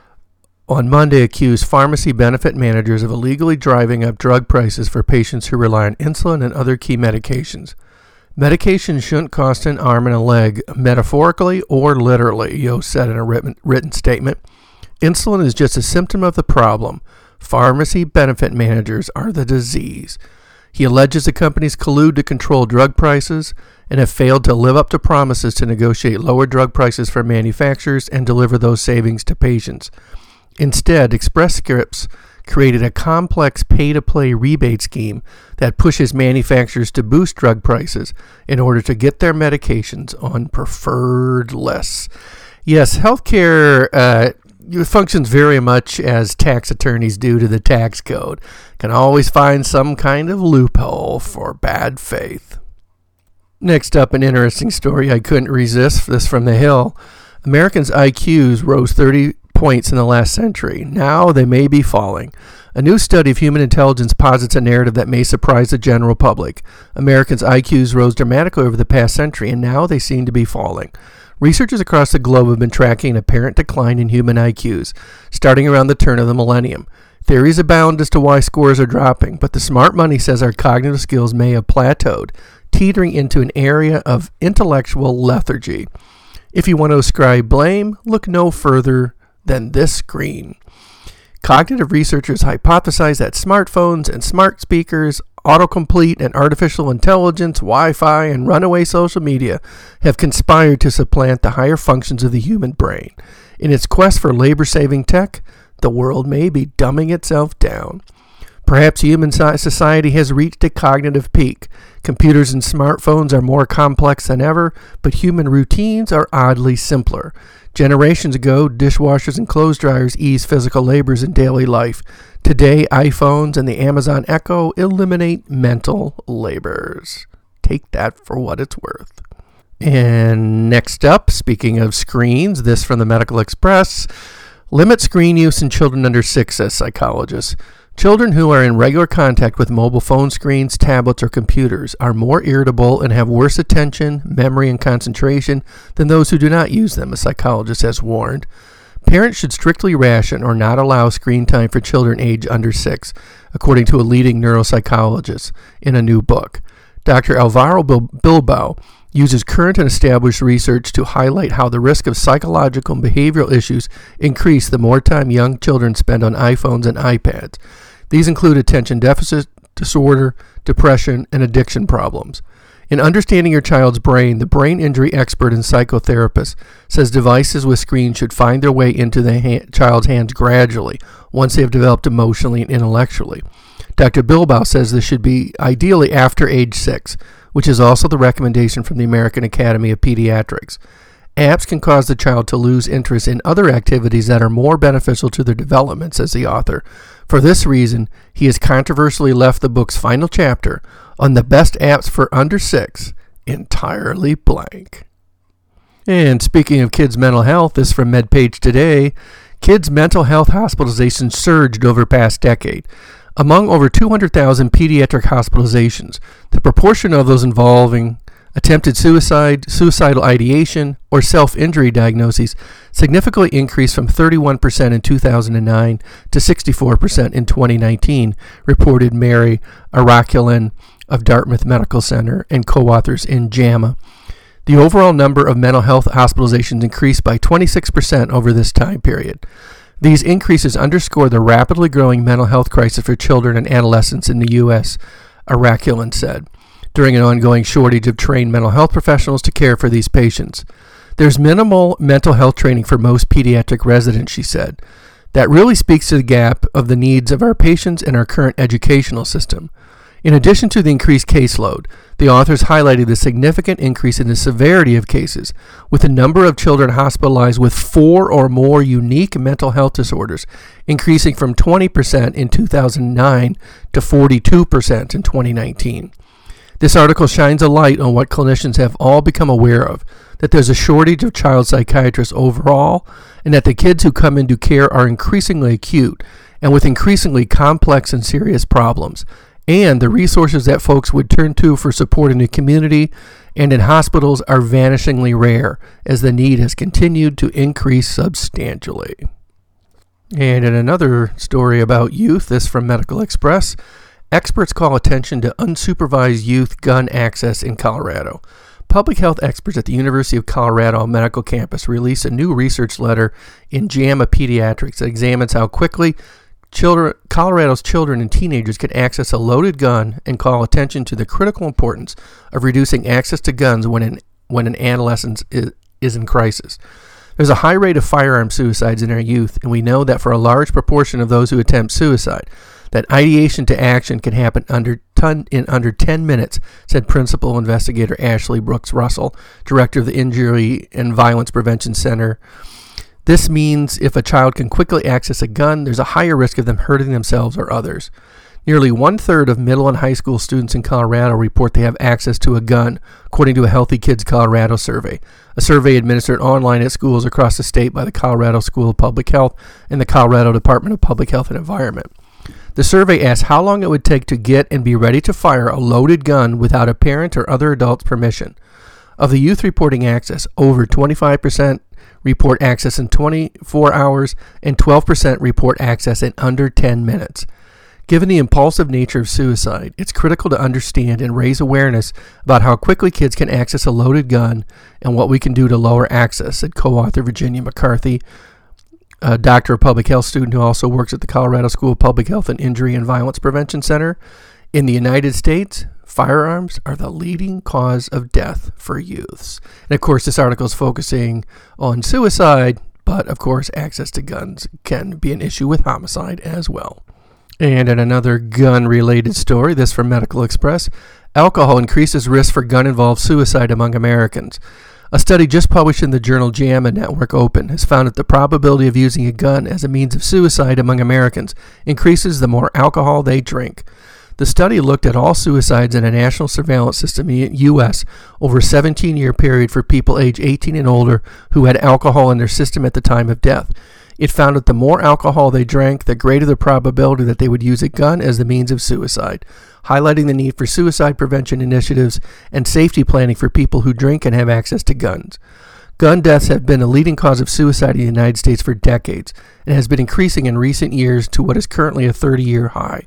on Monday accused pharmacy benefit managers of illegally driving up drug prices for patients who rely on insulin and other key medications. Medication shouldn't cost an arm and a leg, metaphorically or literally, Yost said in a written statement. Insulin is just a symptom of the problem. Pharmacy benefit managers are the disease. He alleges the companies collude to control drug prices and have failed to live up to promises to negotiate lower drug prices for manufacturers and deliver those savings to patients. Instead, Express Scripts created a complex pay-to-play rebate scheme that pushes manufacturers to boost drug prices in order to get their medications on preferred lists. Yes, healthcare functions very much as tax attorneys do to the tax code. Can always find some kind of loophole for bad faith. Next up, an interesting story I couldn't resist. This from The Hill. Americans' IQs rose 30 points in the last century. Now they may be falling. A new study of human intelligence posits a narrative that may surprise the general public. Americans' IQs rose dramatically over the past century, and now they seem to be falling. Researchers across the globe have been tracking an apparent decline in human IQs, starting around the turn of the millennium. Theories abound as to why scores are dropping, but the smart money says our cognitive skills may have plateaued, teetering into an area of intellectual lethargy. If you want to ascribe blame, look no further than this screen. Cognitive researchers hypothesize that smartphones and smart speakers, autocomplete and artificial intelligence, Wi-Fi, and runaway social media have conspired to supplant the higher functions of the human brain. In its quest for labor-saving tech, the world may be dumbing itself down. Perhaps human society has reached a cognitive peak. Computers and smartphones are more complex than ever, but human routines are oddly simpler. Generations ago, dishwashers and clothes dryers eased physical labors in daily life. Today, iPhones and the Amazon Echo eliminate mental labors. Take that for what it's worth. And next up, speaking of screens, this from the Medical Express. Limit screen use in children under 6, says psychologists. Children who are in regular contact with mobile phone screens, tablets, or computers are more irritable and have worse attention, memory, and concentration than those who do not use them, a psychologist has warned. Parents should strictly ration or not allow screen time for children age under 6, according to a leading neuropsychologist in a new book. Dr. Alvaro Bilbao uses current and established research to highlight how the risk of psychological and behavioral issues increase the more time young children spend on iPhones and iPads. These include attention deficit disorder, depression, and addiction problems. In understanding your child's brain, the brain injury expert and psychotherapist says devices with screens should find their way into the child's hands gradually once they have developed emotionally and intellectually. Dr. Bilbao says this should be ideally after age 6, which is also the recommendation from the American Academy of Pediatrics. Apps can cause the child to lose interest in other activities that are more beneficial to their development, says the author. For this reason, he has controversially left the book's final chapter on the best apps for under 6 entirely blank. And speaking of kids' mental health, this from MedPage Today. Kids' mental health hospitalizations surged over the past decade. Among over 200,000 pediatric hospitalizations, the proportion of those involving attempted suicide, suicidal ideation, or self-injury diagnoses significantly increased from 31% in 2009 to 64% in 2019, reported Mary Araculan of Dartmouth Medical Center and co-authors in JAMA. The overall number of mental health hospitalizations increased by 26% over this time period. These increases underscore the rapidly growing mental health crisis for children and adolescents in the U.S., Araculan said, during an ongoing shortage of trained mental health professionals to care for these patients. There's minimal mental health training for most pediatric residents, she said. That really speaks to the gap of the needs of our patients in our current educational system. In addition to the increased caseload, the authors highlighted the significant increase in the severity of cases, with the number of children hospitalized with 4 or more unique mental health disorders increasing from 20% in 2009 to 42% in 2019. This article shines a light on what clinicians have all become aware of, that there's a shortage of child psychiatrists overall, and that the kids who come into care are increasingly acute and with increasingly complex and serious problems, and the resources that folks would turn to for support in the community and in hospitals are vanishingly rare as the need has continued to increase substantially. And in another story about youth, this from Medical Express, experts call attention to unsupervised youth gun access in Colorado. Public health experts at the University of Colorado Medical Campus released a new research letter in JAMA Pediatrics that examines how quickly Colorado's children and teenagers can access a loaded gun and call attention to the critical importance of reducing access to guns when an adolescent is in crisis. There's a high rate of firearm suicides in our youth, and we know that for a large proportion of those who attempt suicide, that ideation to action can happen in under 10 minutes, said Principal Investigator Ashley Brooks Russell, Director of the Injury and Violence Prevention Center. This means if a child can quickly access a gun, there's a higher risk of them hurting themselves or others. Nearly 1/3 of middle and high school students in Colorado report they have access to a gun, according to a Healthy Kids Colorado survey, a survey administered online at schools across the state by the Colorado School of Public Health and the Colorado Department of Public Health and Environment. The survey asked how long it would take to get and be ready to fire a loaded gun without a parent or other adult's permission. Of the youth reporting access, over 25% report access in 24 hours and 12% report access in under 10 minutes. Given the impulsive nature of suicide, it's critical to understand and raise awareness about how quickly kids can access a loaded gun and what we can do to lower access, said co-author Virginia McCarthy, a doctor of public health student who also works at the Colorado School of Public Health and Injury and Violence Prevention Center. In the United States, firearms are the leading cause of death for youths. And of course, this article is focusing on suicide, but of course, access to guns can be an issue with homicide as well. And in another gun-related story, this from Medical Express, alcohol increases risk for gun-involved suicide among Americans. A study just published in the journal JAMA Network Open has found that the probability of using a gun as a means of suicide among Americans increases the more alcohol they drink. The study looked at all suicides in a national surveillance system in the U.S. over a 17-year period for people age 18 and older who had alcohol in their system at the time of death. It found that the more alcohol they drank, the greater the probability that they would use a gun as the means of suicide, highlighting the need for suicide prevention initiatives and safety planning for people who drink and have access to guns. Gun deaths have been a leading cause of suicide in the United States for decades and has been increasing in recent years to what is currently a 30-year high.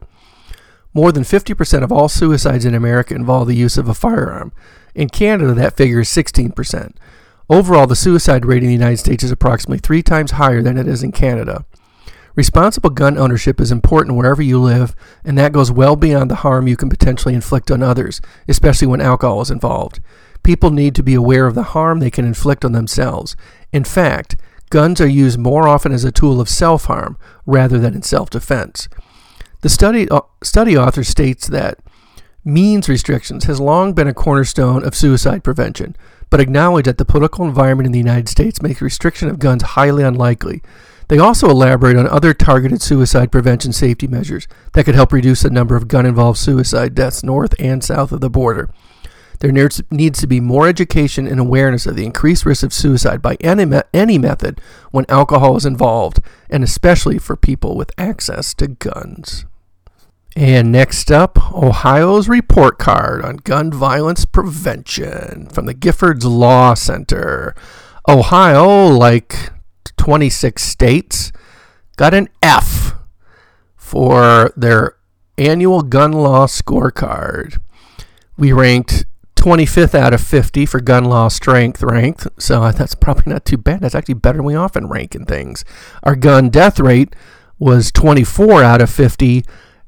More than 50% of all suicides in America involve the use of a firearm. In Canada, that figure is 16%. Overall, the suicide rate in the United States is approximately 3 times higher than it is in Canada. Responsible gun ownership is important wherever you live, and that goes well beyond the harm you can potentially inflict on others, especially when alcohol is involved. People need to be aware of the harm they can inflict on themselves. In fact, guns are used more often as a tool of self-harm rather than in self-defense. The study author states that means restrictions has long been a cornerstone of suicide prevention, but acknowledge that the political environment in the United States makes restriction of guns highly unlikely. They also elaborate on other targeted suicide prevention safety measures that could help reduce the number of gun-involved suicide deaths north and south of the border. There needs to be more education and awareness of the increased risk of suicide by any method when alcohol is involved, and especially for people with access to guns. And next up, Ohio's report card on gun violence prevention from the Giffords Law Center. Ohio, like 26 states, got an F for their annual gun law scorecard. We ranked 25th out of 50 for gun law strength ranked, so that's probably not too bad. That's actually better than we often rank in things. Our gun death rate was 24 out of 50,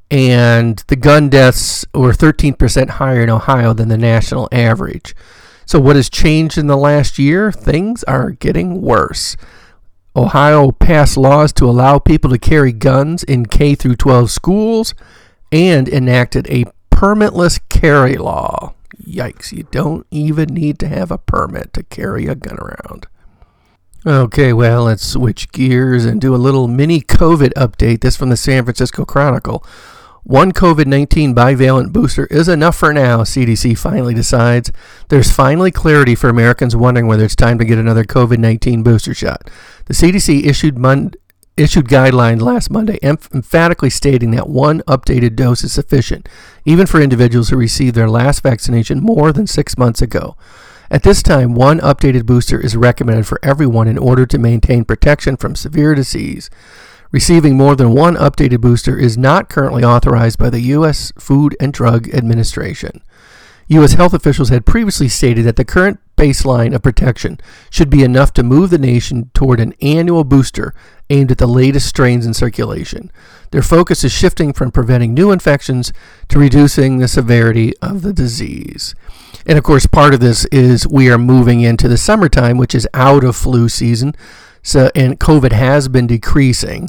and the gun deaths were 13% higher in Ohio than the national average. So what has changed in the last year? Things are getting worse. Ohio passed laws to allow people to carry guns in K through 12 schools and enacted a permitless carry law. Yikes, you don't even need to have a permit to carry a gun around. Okay, well, let's switch gears and do a little mini COVID update. This from the San Francisco Chronicle. One COVID-19 bivalent booster is enough for now, CDC finally decides. There's finally clarity for Americans wondering whether it's time to get another COVID-19 booster shot. The CDC issued guidelines last Monday, emphatically stating that one updated dose is sufficient, even for individuals who received their last vaccination more than 6 months ago. At this time, one updated booster is recommended for everyone in order to maintain protection from severe disease. Receiving more than one updated booster is not currently authorized by the U.S. Food and Drug Administration. U.S. health officials had previously stated that the current baseline of protection should be enough to move the nation toward an annual booster aimed at the latest strains in circulation. Their focus is shifting from preventing new infections to reducing the severity of the disease. And of course, part of this is we are moving into the summertime, which is out of flu season. And COVID has been decreasing.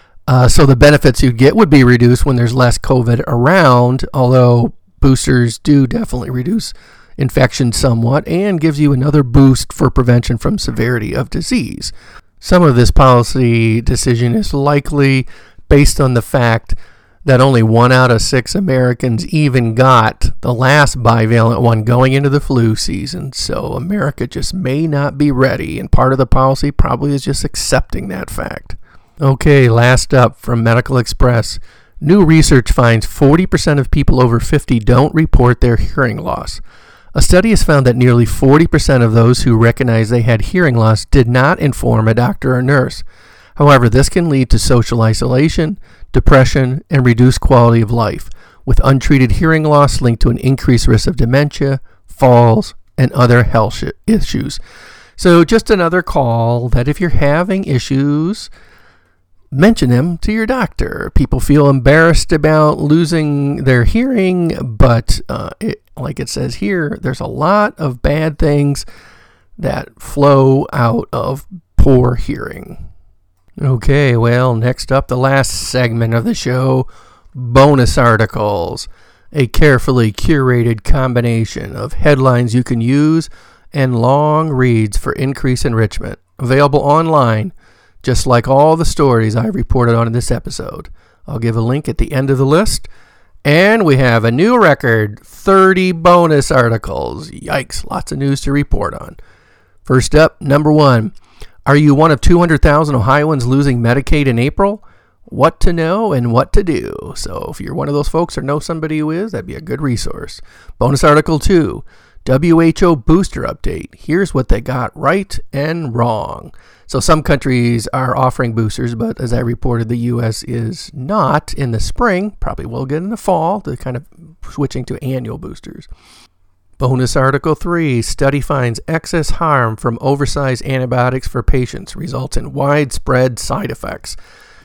So the benefits you'd get would be reduced when there's less COVID around, although boosters do definitely reduce infection somewhat and gives you another boost for prevention from severity of disease. Some of this policy decision is likely based on the fact that only 1 out of 6 Americans even got the last bivalent one going into the flu season. So America just may not be ready, and part of the policy probably is just accepting that fact. Okay, last up from Medical Express. New research finds 40% of people over 50 don't report their hearing loss. A study has found that nearly 40% of those who recognize they had hearing loss did not inform a doctor or nurse. However, this can lead to social isolation, depression, and reduced quality of life, with untreated hearing loss linked to an increased risk of dementia, falls, and other health issues. So just another call that if you're having issues, mention them to your doctor. People feel embarrassed about losing their hearing, but like it says here, there's a lot of bad things that flow out of poor hearing. Okay, well, next up, the last segment of the show, bonus articles. A carefully curated combination of headlines you can use and long reads for increased enrichment. Available online, just like all the stories I reported on in this episode. I'll give a link at the end of the list. And we have a new record, 30 bonus articles. Yikes, lots of news to report on. First up, number 1. Are you one of 200,000 Ohioans losing Medicaid in April? What to know and what to do. So if you're one of those folks or know somebody who is, that'd be a good resource. Bonus article 2, WHO booster update. Here's what they got right and wrong. So some countries are offering boosters, but as I reported, the U.S. is not in the spring. Probably will get in the fall, to kind of switching to annual boosters. Bonus article 3, study finds excess harm from oversized antibiotics for patients results in widespread side effects.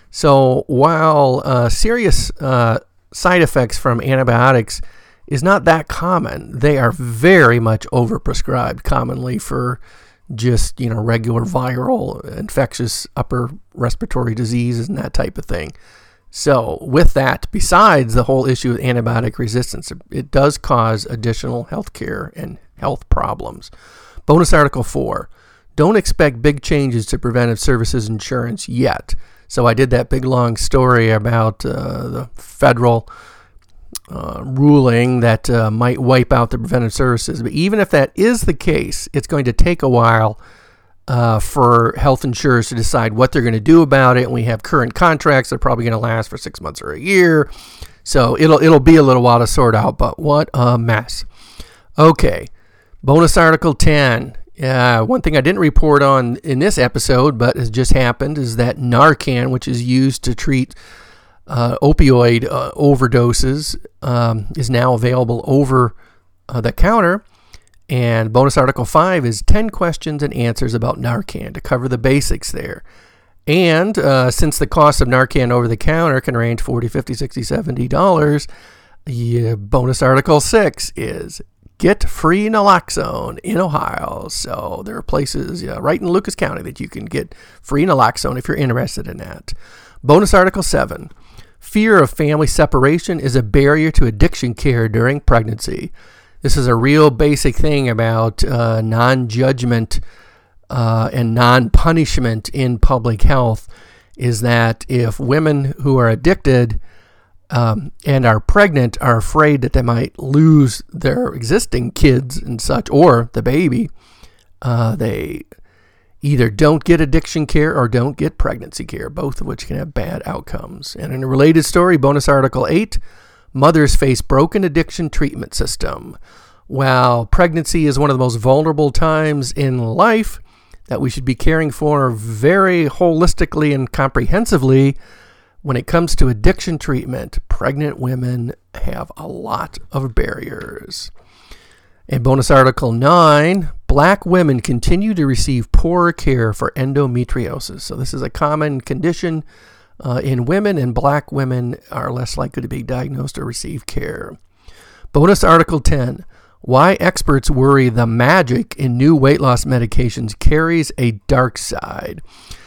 So while serious side effects from antibiotics is not that common, they are very much overprescribed commonly for just, regular viral infectious upper respiratory diseases and that type of thing. So with that, besides the whole issue of antibiotic resistance, it does cause additional healthcare and health problems. Bonus article 4, don't expect big changes to preventive services insurance yet. So I did that big long story about the federal ruling that might wipe out the preventive services. But even if that is the case, it's going to take a while for health insurers to decide what they're going to do about it. And we have current contracts that are probably going to last for 6 months or a year. So it'll be a little while to sort out, but what a mess. Okay, bonus article 10. One thing I didn't report on in this episode, but has just happened, is that Narcan, which is used to treat opioid overdoses, is now available over the counter. And bonus article 5 is 10 questions and answers about Narcan to cover the basics there. And since the cost of Narcan over the counter can range $40, $50, $60, $70, bonus article 6 is get free naloxone in Ohio. So there are places right in Lucas County that you can get free naloxone if you're interested in that. Bonus article 7, fear of family separation is a barrier to addiction care during pregnancy. This is a real basic thing about non-judgment and non-punishment in public health, is that if women who are addicted and are pregnant are afraid that they might lose their existing kids and such, or the baby, they either don't get addiction care or don't get pregnancy care, both of which can have bad outcomes. And in a related story, bonus article 8, mothers face broken addiction treatment system. While pregnancy is one of the most vulnerable times in life that we should be caring for very holistically and comprehensively, when it comes to addiction treatment, pregnant women have a lot of barriers. And bonus article 9, black women continue to receive poorer care for endometriosis. So this is a common condition in women, and black women are less likely to be diagnosed or receive care. Bonus article 10, why experts worry the magic in new weight loss medications carries a dark side.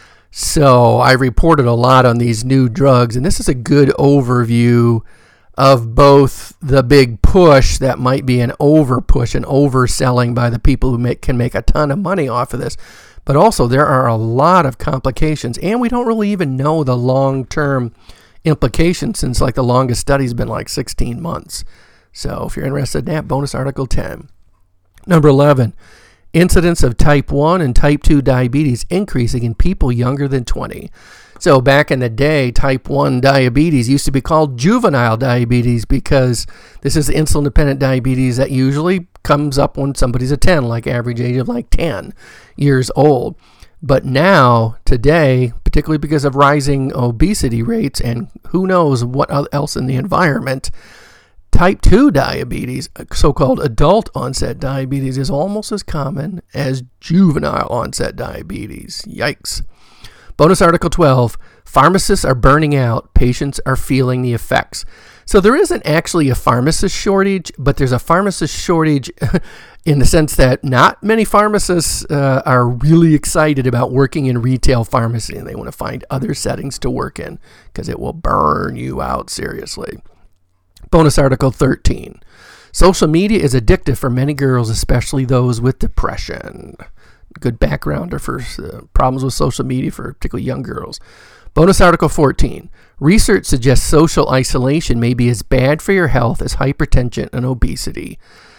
So I reported a lot on these new drugs, and this is a good overview of both the big push that might be an over push and overselling by the people who can make a ton of money off of this, but also there are a lot of complications, and we don't really even know the long-term implications, since like the longest study's been like 16 months. So if you're interested in that, bonus article 10. Number 11, incidence of type 1 and type 2 diabetes increasing in people younger than 20. So back in the day, type 1 diabetes used to be called juvenile diabetes, because this is insulin-dependent diabetes that usually comes up when somebody's a 10, like average age of like 10 years old. But now, today, particularly because of rising obesity rates and who knows what else in the environment, type 2 diabetes, so-called adult onset diabetes, is almost as common as juvenile onset diabetes. Yikes. Bonus article 12, pharmacists are burning out, patients are feeling the effects. So there isn't actually a pharmacist shortage, but there's a pharmacist shortage in the sense that not many pharmacists are really excited about working in retail pharmacy, and they want to find other settings to work in because it will burn you out seriously. Bonus article 13. Social media is addictive for many girls, especially those with depression. Good backgrounder for problems with social media for particularly young girls. Bonus article 14. Research suggests social isolation may be as bad for your health as hypertension and obesity.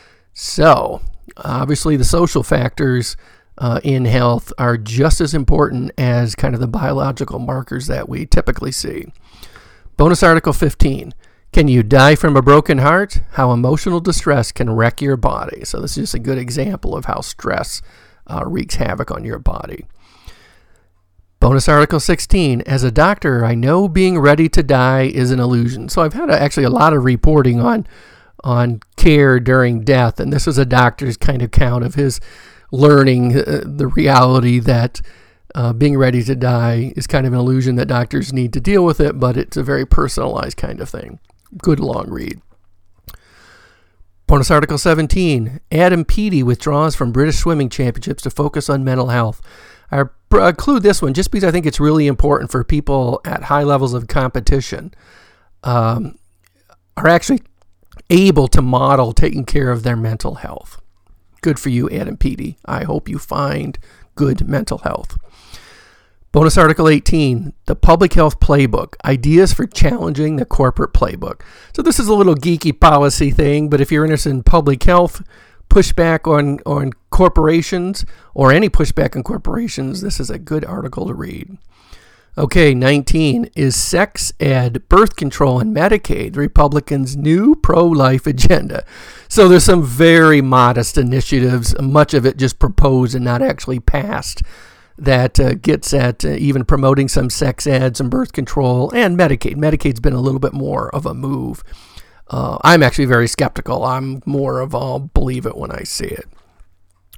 So, obviously the social factors in health are just as important as kind of the biological markers that we typically see. Bonus article 15. Can you die from a broken heart? How emotional distress can wreck your body. So this is just a good example of how stress wreaks havoc on your body. Bonus article 16. As a doctor, I know being ready to die is an illusion. So I've had actually a lot of reporting on care during death, and this is a doctor's kind of count of his learning the reality that being ready to die is kind of an illusion that doctors need to deal with it, but it's a very personalized kind of thing. Good long read. Bonus article 17. Adam Peaty withdraws from British Swimming Championships to focus on mental health. I include this one just because I think it's really important for people at high levels of competition are actually able to model taking care of their mental health. Good for you, Adam Peaty. I hope you find good mental health. Bonus article 18, the Public Health Playbook, ideas for challenging the corporate playbook. So this is a little geeky policy thing, but if you're interested in public health, pushback on corporations, or any pushback on corporations, this is a good article to read. Okay, 19, is sex ed, birth control, and Medicaid the Republicans' new pro-life agenda? So there's some very modest initiatives, much of it just proposed and not actually passed, that gets at even promoting some sex ed, some birth control, and Medicaid. Medicaid's been a little bit more of a move. I'm actually very skeptical. I'm more of I'll believe it when I see it.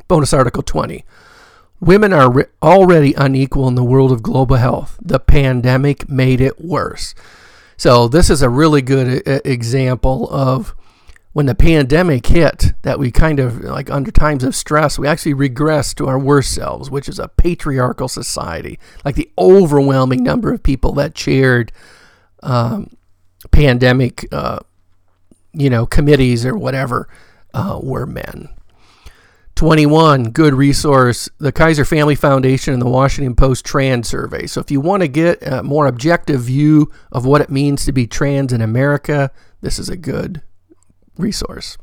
Bonus Article 20. Women are already unequal in the world of global health. The pandemic made it worse. So this is a really good example of when the pandemic hit, that we kind of, like under times of stress, we actually regress to our worst selves, which is a patriarchal society. Like the overwhelming number of people that chaired pandemic, committees or whatever were men. 21, good resource, the Kaiser Family Foundation and the Washington Post Trans Survey. So if you want to get a more objective view of what it means to be trans in America, this is a good resource.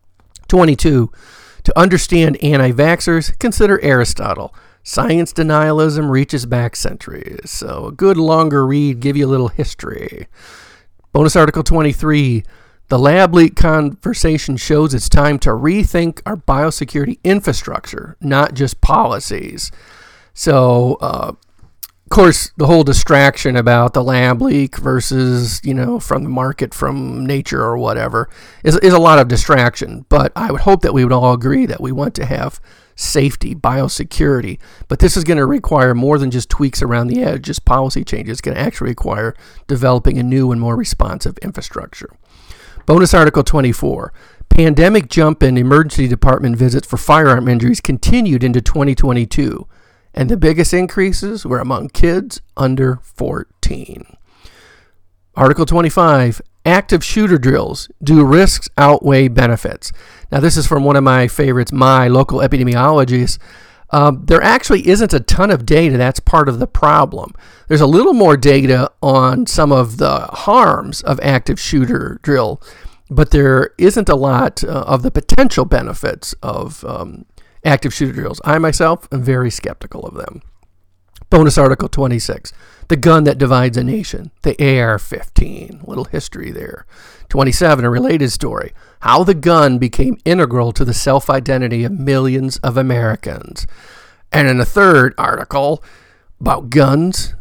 22, to understand anti-vaxxers, consider Aristotle. Science denialism reaches back centuries. So a good longer read, give you a little history. Bonus Article 23, the lab leak conversation shows it's time to rethink our biosecurity infrastructure, not just policies. So, of course, the whole distraction about the lab leak versus, from the market, from nature or whatever, is a lot of distraction. But I would hope that we would all agree that we want to have safety, biosecurity. But this is going to require more than just tweaks around the edge, just policy changes. It's going to actually require developing a new and more responsive infrastructure. Bonus Article 24. Pandemic jump in emergency department visits for firearm injuries continued into 2022, and the biggest increases were among kids under 14. Article 25. Active shooter drills. Do risks outweigh benefits? Now, this is from one of my favorites, my local epidemiologist. There actually isn't a ton of data. That's part of the problem. There's a little more data on some of the harms of active shooter drill, but there isn't a lot of the potential benefits of active shooter drills. I myself am very skeptical of them. Bonus Article 26, the gun that divides a nation, the AR-15. Little history there. 27, a related story, how the gun became integral to the self-identity of millions of Americans. And in a third article about guns,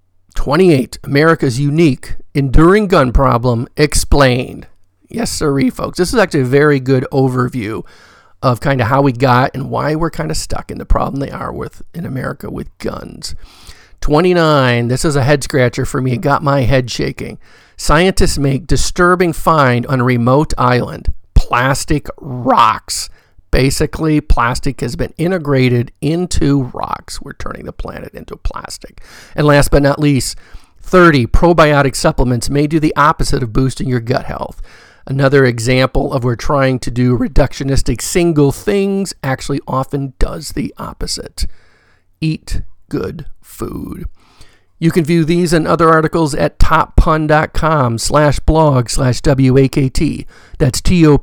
28, America's unique, enduring gun problem explained. Yes, sirree, folks. This is actually a very good overview of kind of how we got and why we're kind of stuck in the problem they are with in America with guns. 29, this is a head scratcher for me. It got my head shaking. Scientists make disturbing find on a remote island. Plastic rocks. Basically, plastic has been integrated into rocks. We're turning the planet into plastic. And last but not least, 30, probiotic supplements may do the opposite of boosting your gut health. Another example of where trying to do reductionistic single things actually often does the opposite. Eat good food. You can view these and other articles at toppun.com/blog/WAKT. That's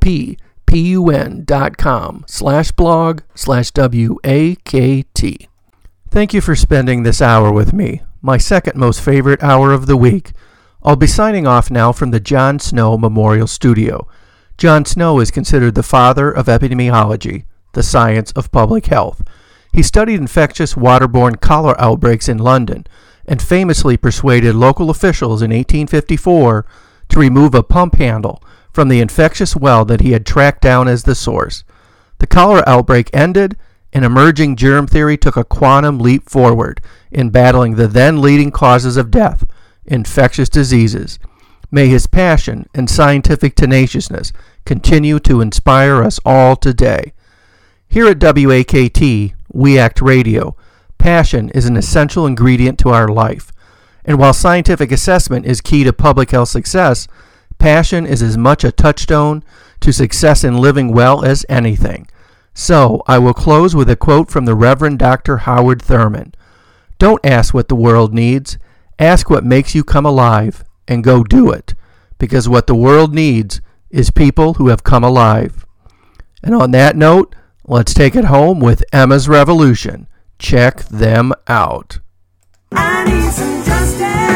toppun.com/blog/WAKT. Thank you for spending this hour with me, my second most favorite hour of the week. I'll be signing off now from the John Snow Memorial Studio. John Snow is considered the father of epidemiology, the science of public health. He studied infectious waterborne cholera outbreaks in London and famously persuaded local officials in 1854 to remove a pump handle from the infectious well that he had tracked down as the source. The cholera outbreak ended, and emerging germ theory took a quantum leap forward in battling the then leading causes of death, infectious diseases. May his passion and scientific tenaciousness continue to inspire us all today. Here at WAKT, We Act Radio, passion is an essential ingredient to our life. And while scientific assessment is key to public health success, passion is as much a touchstone to success in living well as anything. So, I will close with a quote from the Reverend Dr. Howard Thurman. Don't ask what the world needs. Ask what makes you come alive, and go do it, because what the world needs is people who have come alive. And on that note, let's take it home with Emma's Revolution. Check them out. I need some justice.